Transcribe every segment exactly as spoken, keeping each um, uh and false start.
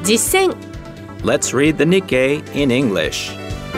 実践。 Let's read the Nikkei in English.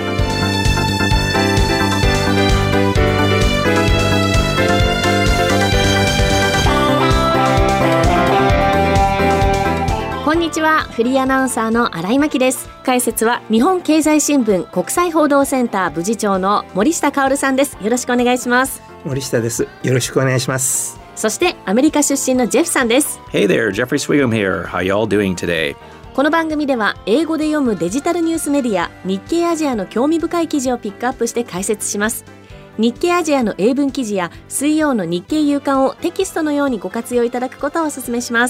こんにちは、フリーアナウンサーの新井真希です。解説は日本経済新聞国際報道センター部次長の森下薫さんです。よろしくお願いします。 森下です。よろしくお願いします。 そしてアメリカ出身のジェフさんです。 Hey there, Jeffrey Swigum here. How y'all doing today? この番組では英語で読むデジタルニュースメディア日経アジアの興味深い記事をピックアップして解説します。日経アジアの英文記事や水曜の日経夕刊をテキストのようにご活用いただくことをお勧めします。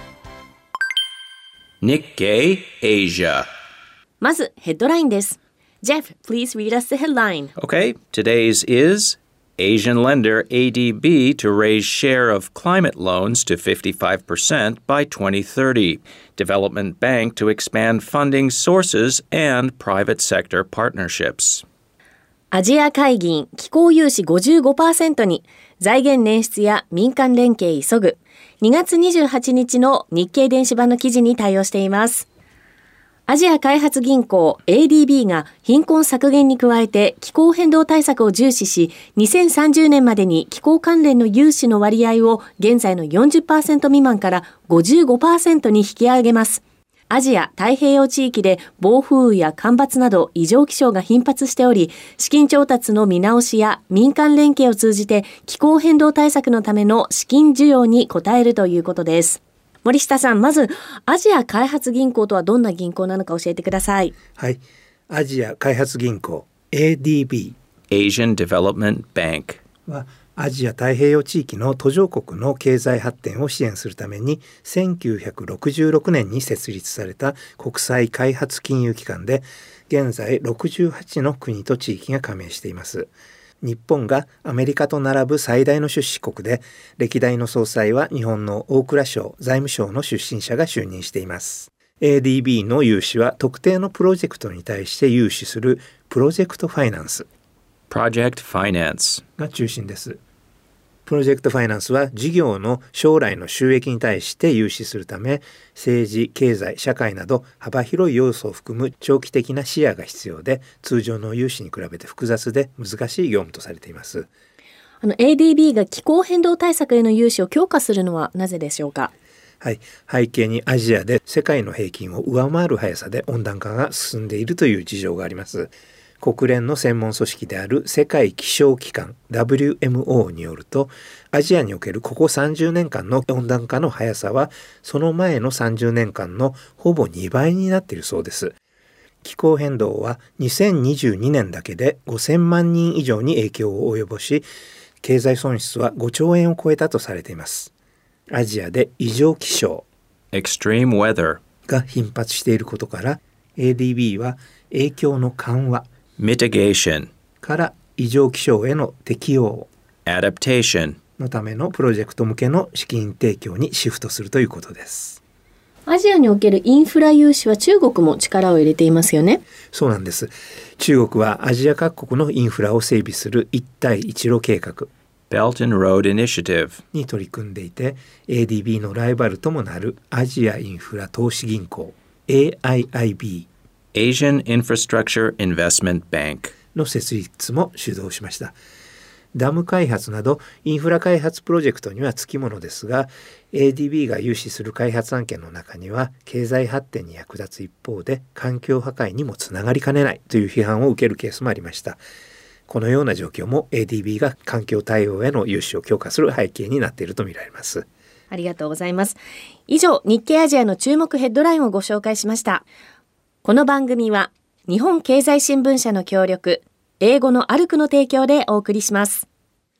Nikkei Asia. まずヘッドラインです。 Jeff, please read us the headline. Okay, today's is Asian lender A D B to raise share of climate loans to fifty-five percent by twenty thirty. Development Bank to expand funding sources and private sector partnerships. アジア会議気候融資 ごじゅうごパーセント に財源捻出や民間連携急ぐ。にがつにじゅうはちにちの日経電子版の記事に対応しています。アジア開発銀行 エーディービー が貧困削減に加えて気候変動対策を重視し、にせんさんじゅうねんまでに気候関連の融資の割合を現在の よんじゅっパーセント 未満から ごじゅうごパーセント に引き上げます。アジア太平洋地域で暴風雨や干ばつなど異常気象が頻発しており、資金調達の見直しや民間連携を通じて気候変動対策のための資金需要に応えるということです。森下さん、まずアジア開発銀行とはどんな銀行なのか教えてください。 はい、アジア開発銀行 エーディービー Asian Development Bank はアジア太平洋地域の途上国の経済発展を支援するためにせんきゅうひゃくろくじゅうろくねんに設立された国際開発金融機関で、現在ろくじゅうはちの国と地域が加盟しています。日本がアメリカと並ぶ最大の出資国で、歴代の総裁は日本の大蔵省財務省の出身者が就任しています。 エーディービー の融資は特定のプロジェクトに対して融資するプロジェクトファイナンス Project Finance が中心です。プロジェクトファイナンスは事業の将来の収益に対して融資するため、政治、経済、社会など幅広い要素を含む長期的な視野が必要で、通常の融資に比べて複雑で難しい業務とされています。 あの エーディービー が気候変動対策への融資を強化するのはなぜでしょうか。 はい、背景にアジアで世界の平均を上回る速さで温暖化が進んでいるという事情があります。国連の専門組織である世界気象機関 ダブリューエムオー によると、アジアにおけるここさんじゅうねんかんの温暖化の速さはその前のさんじゅうねんかんのほぼにばいになっているそうです。気候変動はにせんにじゅうにねんだけでごせんまんにん以上に影響を及ぼし、経済損失はごちょうえんを超えたとされています。アジアで異常気象 Extreme Weather が頻発していることから、 エーディービー は影響の緩和 Mitigation から異常気象への適応 Adaptation のためのプロジェクト向けの資金提供にシフトするということです。 アジアにおけるインフラ融資は中国も力を入れていますよね。 そうなんです。中国はアジア各国のインフラを整備する一帯一路計画 Belt and Road Initiative に取り組んでいて、 エーディービー のライバルともなるアジアインフラ投資銀行 エーアイアイビー Asian Infrastructure Investment Bank の設立も主導しました。ダム開発などインフラ開発プロジェクトにはつきものですが、 エーディービー が融資する開発案件の中には経済発展に役立つ一方で環境破壊にもつながりかねないという批判を受けるケースもありました。このような状況も エーディービー が環境対応への融資を強化する背景になっているとみられます。 ありがとうございます。以上、日経アジアの注目ヘッドラインをご紹介しました。この番組は日本経済新聞社の協力、英語のアルクの提供でお送りします。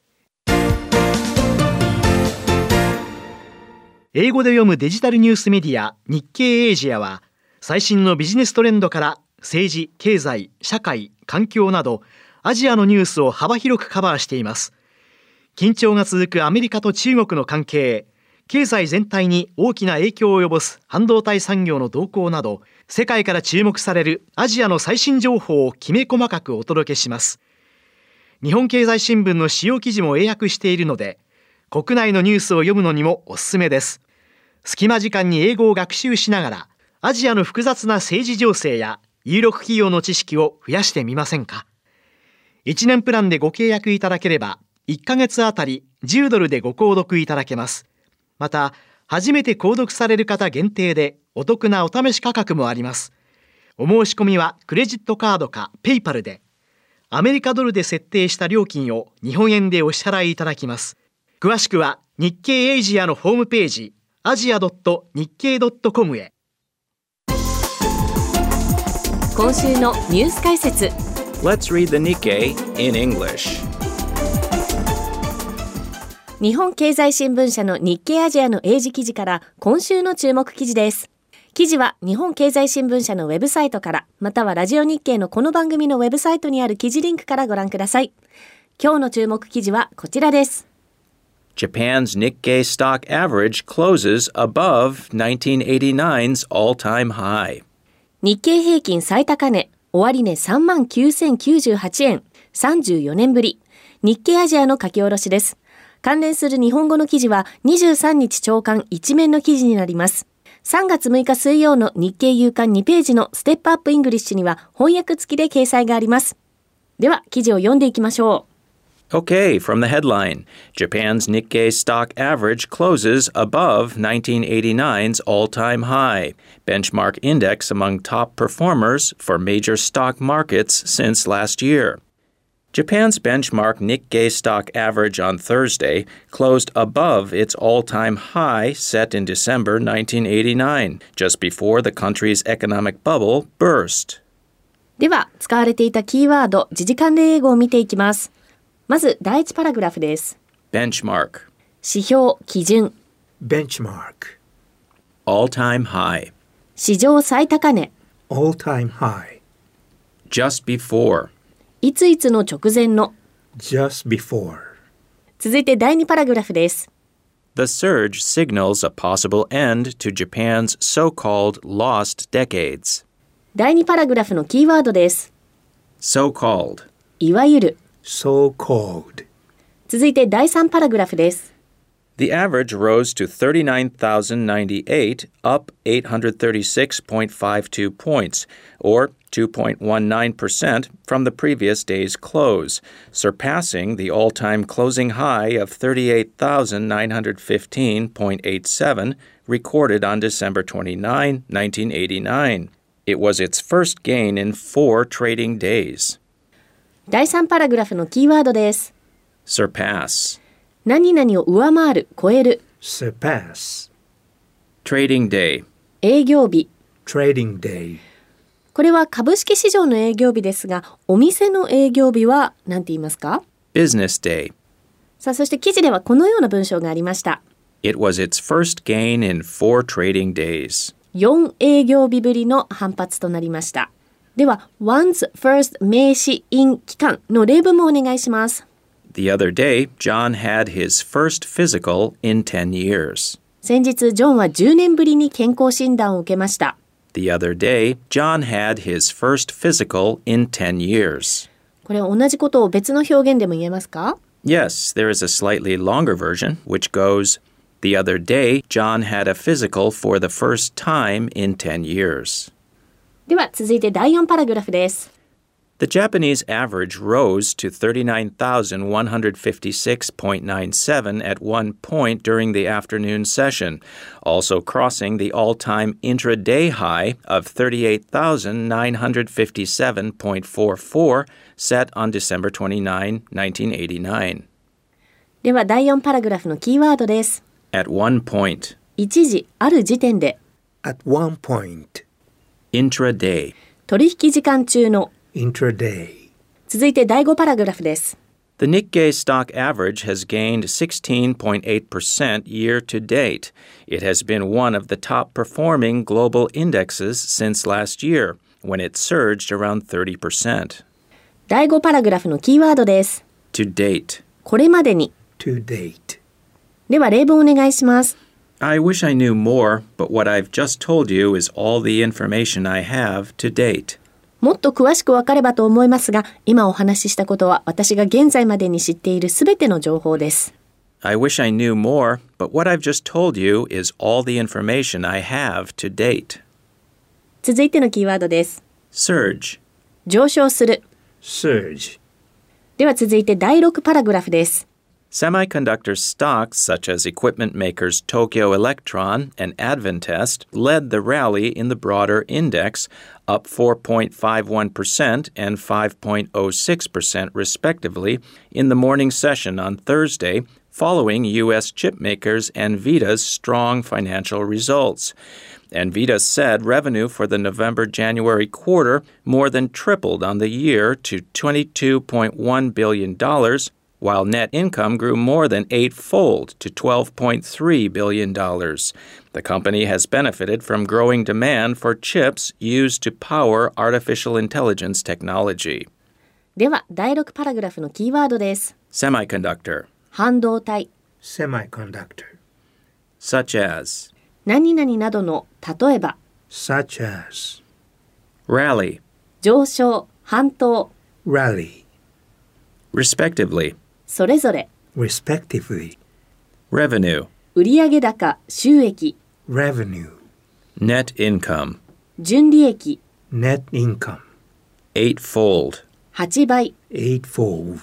英語で読むデジタルニュースメディア日経エイジアは、最新のビジネストレンドから政治、経済、社会、環境などアジアのニュースを幅広くカバーしています。緊張が続くアメリカと中国の関係、経済全体に大きな影響を及ぼす半導体産業の動向など、世界から注目されるアジアの最新情報をきめ細かくお届けします。日本経済新聞の主要記事も英訳しているので、国内のニュースを読むのにもおすすめです。隙間時間に英語を学習しながら、 アジアの複雑な政治情勢や有力企業の知識を増やしてみませんか。いちねんプランでご契約いただければいっかげつあたりじゅうドルでご購読いただけます。また初めて購読される方限定でお得なお試し価格もあります。お申し込みはクレジットカードかペイパルで、アメリカドルで設定した料金を日本円でお支払いいただきます。詳しくは日経エイジアのホームページアジア ドットニッケイドットコム へ。 今週のニュース解説。 Let's read the Nikkei in English. 日本経済新聞社の日経アジアの英字記事から今週の注目記事です。記事は日本経済新聞社のウェブサイトから、またはラジオ日経のこの番組のウェブサイトにある記事リンクからご覧ください。今日の注目記事はこちらです。 Japan's Nikkei stock average closes above nineteen eighty-nine's all-time high. 日経平均最高値、終値 さんまんきゅうせんきゅうじゅうはちえん、さんじゅうよねんぶり。日経アジアの書き下ろしです。関連する日本語の記事はにじゅうさんにち朝刊一面の記事になります。さんがつむいか水曜の日経夕刊にページのステップアップイングリッシュには翻訳付きで掲載があります。では記事を読んでいきましょう。 Okay, from the headline, Japan's Nikkei stock average closes above nineteen eighty-nine's all-time high. Benchmark index among top performers for major stock markets since last year. Japan's benchmark Nikkei stock average on Thursday closed above its all-time high set in December nineteen eighty-nine, just before the country's economic bubble burst. では使われていたキーワード、時事関連英語を見ていきます。まず第一パラグラフです。 Benchmark, 指標、基準。 benchmark, all-time high, 史上最高値。 all-time high, just before, いついつの直前の。 just before, 続いて第二パラグラフです。 The surge signals a possible end to Japan's so-called lost decades. 第二パラグラフのキーワードです。 So-called, いわゆる。 so-called, 続いて第三パラグラフです。 The average rose to thirty-nine thousand ninety-eight, up eight hundred thirty-six point five two points, or two point one nine percent from the previous day's close, surpassing the all-time closing high of thirty-eight thousand nine hundred fifteen point eight seven recorded on December twenty-ninth, nineteen eighty-nine. It was its first gain in four trading days. 第三パラグラフのキーワードです。 Surpass, 何々を上回る、超える。 surpass, trading day, 営業日。 trading day, これは株式市場の営業日ですが、お店の営業日は何て言いますか？ business day. さあ、そして記事ではこのような文章がありました。 It was its first gain in four trading days. よん営業日ぶりの反発となりました。では one's first 名詞 in 期間の例文もお願いします。 The other day, John had his first physical in ten years. 先日ジョンはじゅうねんぶりに健康診断を受けました。 The other day, John had his first physical in ten years. これは同じことを別の表現でも言えますか？ Yes, there is a slightly longer version, which goes, The other day, John had a physical for the first time in ten years. では続いてだいよんパラグラフです。 The Japanese average rose to thirty-nine thousand one hundred fifty-six point nine seven at one point during the afternoon session, also crossing the all-time intraday high of thirty-eight thousand nine hundred fifty-seven point four four set on December twenty-ninth, nineteen eighty-nine. ではだいよんパラグラフのキーワードです。 At one point, 一時、ある時点で。 at one point, intraday. 取引時間中の。 intraday, 続いてだいごパラグラフです。 The Nikkei stock average has gained sixteen point eight percent year to date. It has been one of the top performing global indexes since last year, when it surged around thirty percent. だいごパラグラフのキーワードです。 To date. これまでに。 to date, では例文お願いします。 I wish I knew more, but what I've just told you is all the information I have to date. もっと詳しくわかればと思いますが、今お話ししたことは私が現在までに知っているすべての情報です。 I wish I knew more, but what I've just told you is all the information I have to date. 続いてのキーワードです。 Surge. 上昇する。 surge. では続いてだいろくパラグラフです。 Semiconductor stocks such as equipment makers Tokyo Electron and Advantest led the rally in the broader index, up four point five one percent and five point zero six percent respectively in the morning session on Thursday, following U S chip makers Nvidia's strong financial results. Nvidia said revenue for the November-January quarter more than tripled on the year to twenty-two point one billion dollars, while net income grew more than eightfold to twelve point three billion dollars. The company has benefited from growing demand for chips used to power artificial intelligence technology. ではだいろくパラグラフのキーワードです。 Semiconductor. 半導体。 semiconductor. Such as. 何々などの例えば。 such as. Rally. 上昇、反動。 rally. Respectively. それぞれ。 respectively. Revenue. 売上高、収益。 revenue. Net income. 純利益。 net income. Eightfold. はちばい。 eightfold.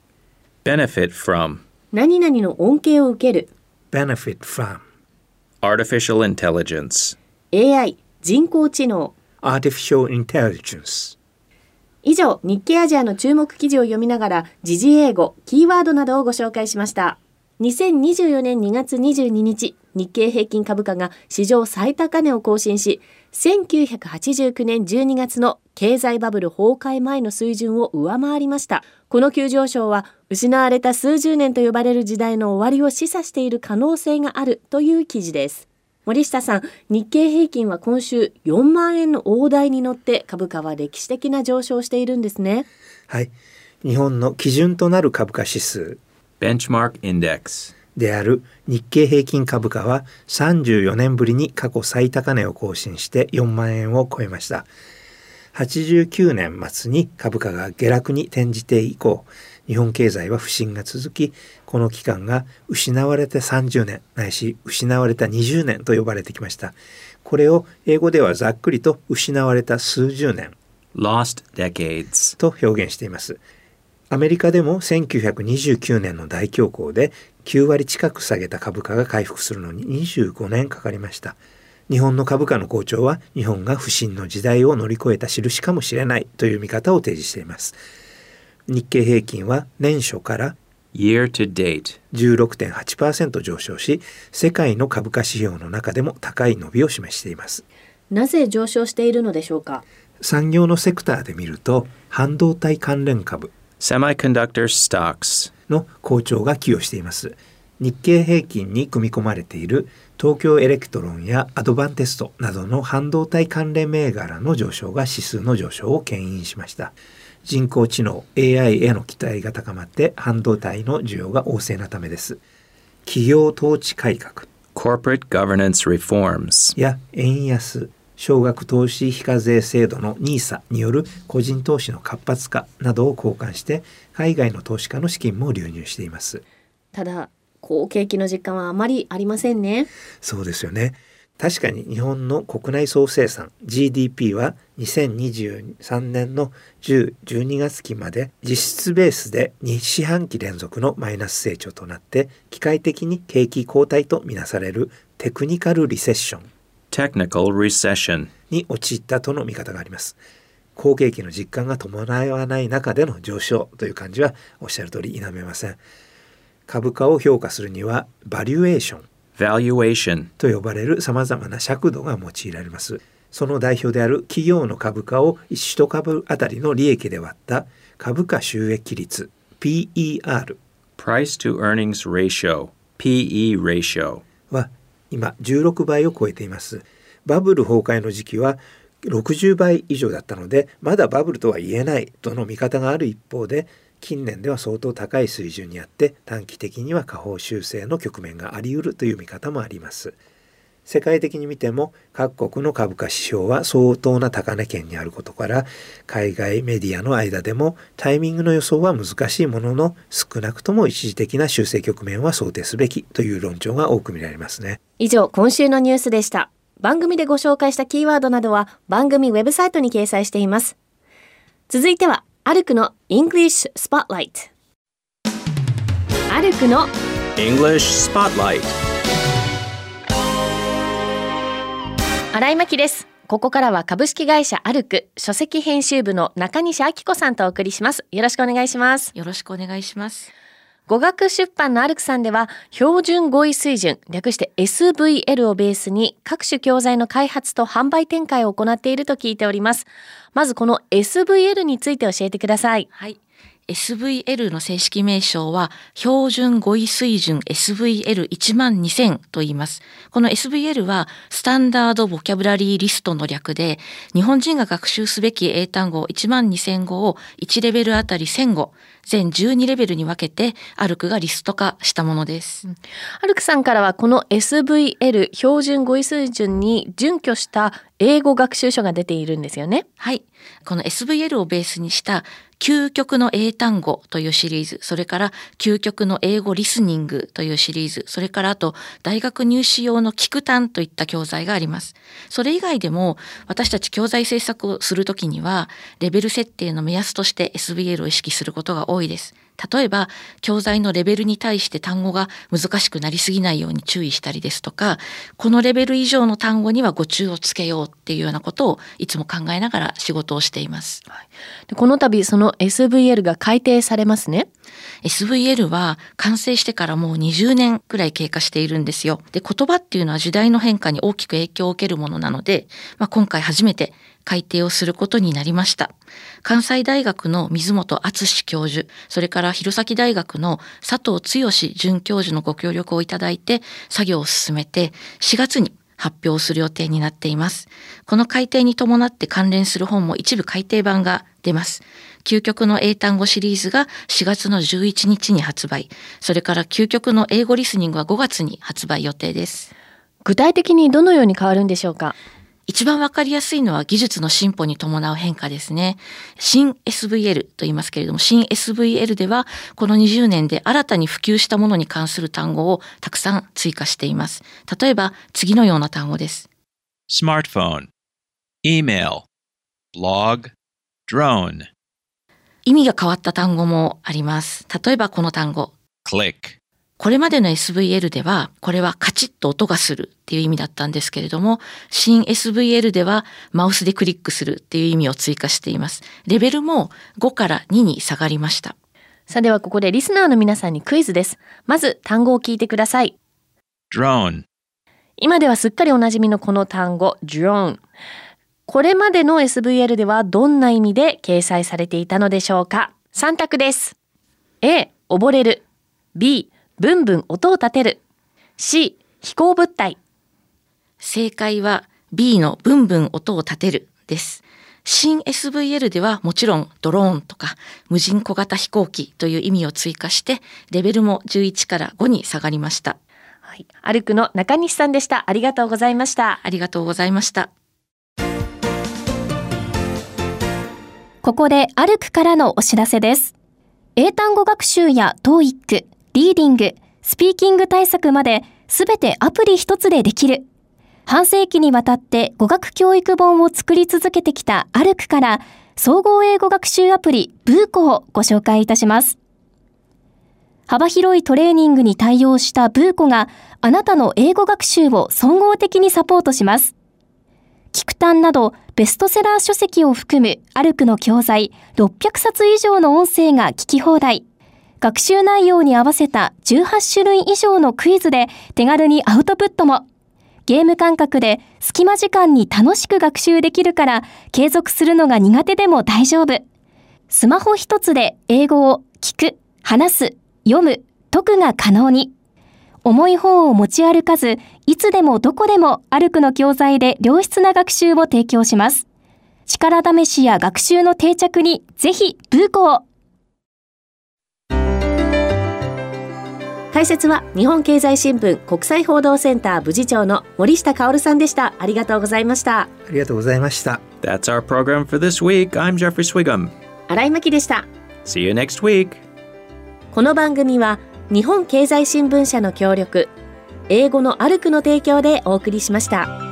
Benefit from. 何々の恩恵を受ける。 benefit from. Artificial intelligence. エーアイ、人工知能。 artificial intelligence. 以上、日経アジアの注目記事を読みながら時事英語、キーワードなどをご紹介しました。にせんにじゅうよねんにがつにじゅうににち、日経平均株価が史上最高値を更新し、せんきゅうひゃくはちじゅうきゅうねんじゅうにがつの経済バブル崩壊前の水準を上回りました。この急上昇は失われた数十年と呼ばれる時代の終わりを示唆している可能性があるという記事です。森下さん、日経平均は今週よんまんえんの大台に乗って株価は歴史的な上昇をしているんですね。 はい。日本の基準となる株価指数 Benchmark Index である日経平均株価はさんじゅうよねんぶりに過去最高値を更新してよんまんえんを超えました。はちじゅうきゅうねん末に株価が下落に転じて以降、日本経済は不振が続き、この期間が失われたさんじゅうねんないし失われたにじゅうねんと呼ばれてきました。これを英語ではざっくりと失われた数十年 Lost Decades と表現しています。アメリカでもせんきゅうひゃくにじゅうきゅうねんの大恐慌できゅうわり近く下げた株価が回復するのににじゅうごねんかかりました。日本の株価の好調は日本が不振の時代を乗り越えた印かもしれないという見方を提示しています。日経平均は年初から Year to date じゅうろくてんはちパーセント 上昇し、世界の株価指標の中でも高い伸びを示しています。 なぜ上昇しているのでしょうか。 産業のセクターで見ると半導体関連株 Semiconductor stocks の好調が寄与しています。日経平均に組み込まれている東京エレクトロンやアドバンテストなどの半導体関連銘柄の上昇が指数の上昇を牽引しました。人工知能 エーアイ への期待が高まって半導体の需要が旺盛なためです。企業統治改革 Corporate Governance Reforms や円安、少額投資非課税制度の ニーサ による個人投資の活発化などを好感して海外の投資家の資金も流入しています。 ただ好景気の実感はあまりありませんね。 そうですよね。確かに日本の国内総生産 ジーディーピー はにせんにじゅうさんねんのじゅう、じゅうにがつきまで実質ベースでに四半期連続のマイナス成長となって機械的に景気後退とみなされるテクニカルリセッション Technical Recession に陥ったとの見方があります。好景気の実感が伴わない中での上昇という感じはおっしゃる通り否めません。株価を評価するにはバリュエーション Valuation と呼ばれるさまざまな尺度が用いられます。その代表である企業の株価をいち株あたりの利益で割った株価収益率 ピーイーアール Price to Earnings Ratio ピーイー Ratio は今じゅうろくばいを超えています。バブル崩壊の時期はろくじゅうばい以上だったのでまだバブルとは言えないとの見方がある一方で、近年では相当高い水準にあって短期的には下方修正の局面があり得るという見方もあります。世界的に見ても各国の株価指標は相当な高値圏にあることから、海外メディアの間でもタイミングの予想は難しいものの少なくとも一時的な修正局面は想定すべきという論調が多く見られますね。 以上、今週のニュースでした。 番組でご紹介したキーワードなどは番組ウェブサイトに掲載しています。続いてはアルクの English Spotlight。 アルクの English Spotlight。 新井真希です。ここからは株式会社アルク書籍編集部の中西明子さんとお送りします。よろしくお願いします。 よろしくお願いします。 語学出版のアルクさんでは標準語彙水準、略して エスブイエル をベースに各種教材の開発と販売展開を行っていると聞いております。まずこの エスブイエル について教えてください。 はい。エスブイエル の正式名称は標準語彙水準 エスブイエルいちまんにせん と言います。この エスブイエル はスタンダードボキャブラリーリストの略で、日本人が学習すべき英単語いちまんにせん語をいちレベルあたりせん語、全じゅうにレベルに分けてアルクがリスト化したものです。 アルクさんからはこの エスブイエル 標準語彙水準に準拠した英語学習書が出ているんですよね。 はい。この エスブイエル をベースにした究極の英単語というシリーズ、それから究極の英語リスニングというシリーズ、それからあと大学入試用の聞く単といった教材があります。それ以外でも私たち教材制作をするときにはレベル設定の目安として エスブイエル を意識することが多いです。例えば教材のレベルに対して単語が難しくなりすぎないように注意したりですとか、このレベル以上の単語には語中をつけようっていうようなことをいつも考えながら仕事をしています。 はい、でこの度その エスブイエル が改訂されますね。 エスブイエル は完成してからもうにじゅうねんくらい経過しているんですよ。で、言葉っていうのは時代の変化に大きく影響を受けるものなので、まあ、今回初めて改訂をすることになりました。関西大学の水本敦教授、それから弘前大学の佐藤剛准教授のご協力をいただいて作業を進めてしがつに発表する予定になっています。この改訂に伴って関連する本も一部改訂版が出ます。究極の英単語シリーズがしがつのじゅういちにちに発売、それから究極の英語リスニングはごがつに発売予定です。 具体的にどのように変わるんでしょうか。 一番わかりやすいのは技術の進歩に伴う変化ですね。新 エスブイエル と言いますけれども、新 エスブイエル ではこのにじゅうねんで新たに普及したものに関する単語をたくさん追加しています。例えば次のような単語です。 Smartphone, email, blog, drone。 意味が変わった単語もあります。例えばこの単語 Click。 これまでの エスブイエル ではこれはカチッと音がするっていう意味だったんですけれども、新 エスブイエル ではマウスでクリックするっていう意味を追加しています。レベルもごからにに下がりました。 さあではここでリスナーの皆さんにクイズです。まず単語を聞いてください。 Drone。 今ではすっかりおなじみのこの単語 Drone、 これまでの エスブイエル ではどんな意味で掲載されていたのでしょうか。さん択です。 A 溺れる、 B ブンブン音を立てる、 C 飛行物体。 正解は B のブンブン音を立てるです。新 エスブイエル ではもちろんドローンとか無人小型飛行機という意味を追加してレベルもじゅういちからごに下がりました。 はい、アルクの中西さんでした。ありがとうございました。 ありがとうございました。 ここでアルクからのお知らせです。英単語学習や トーイック、リーディング、スピーキング対策まで全てアプリ一つでできる。半世紀にわたって語学教育本を作り続けてきたアルクから総合英語学習アプリブーコをご紹介いたします。幅広いトレーニングに対応したブーコがあなたの英語学習を総合的にサポートします。聞く単などベストセラー書籍を含むアルクの教材ろっぴゃくさつ以上の音声が聞き放題。学習内容に合わせたじゅうはちしゅるい以上のクイズで手軽にアウトプットも。ゲーム感覚で隙間時間に楽しく学習できるから継続するのが苦手でも大丈夫。スマホ一つで英語を聞く、話す、読む、解くが可能に。重い本を持ち歩かず、いつでもどこでもアルクの教材で良質な学習を提供します。力試しや学習の定着にぜひブーコを。 解説は日本経済新聞国際報道センター部次長の森下薫さんでした。ありがとうございました。 ありがとうございました。 That's our program for this week. I'm Jeffrey Swigum. 新井真希でした。 See you next week. この番組は日本経済新聞社の協力、英語のアルクの提供でお送りしました。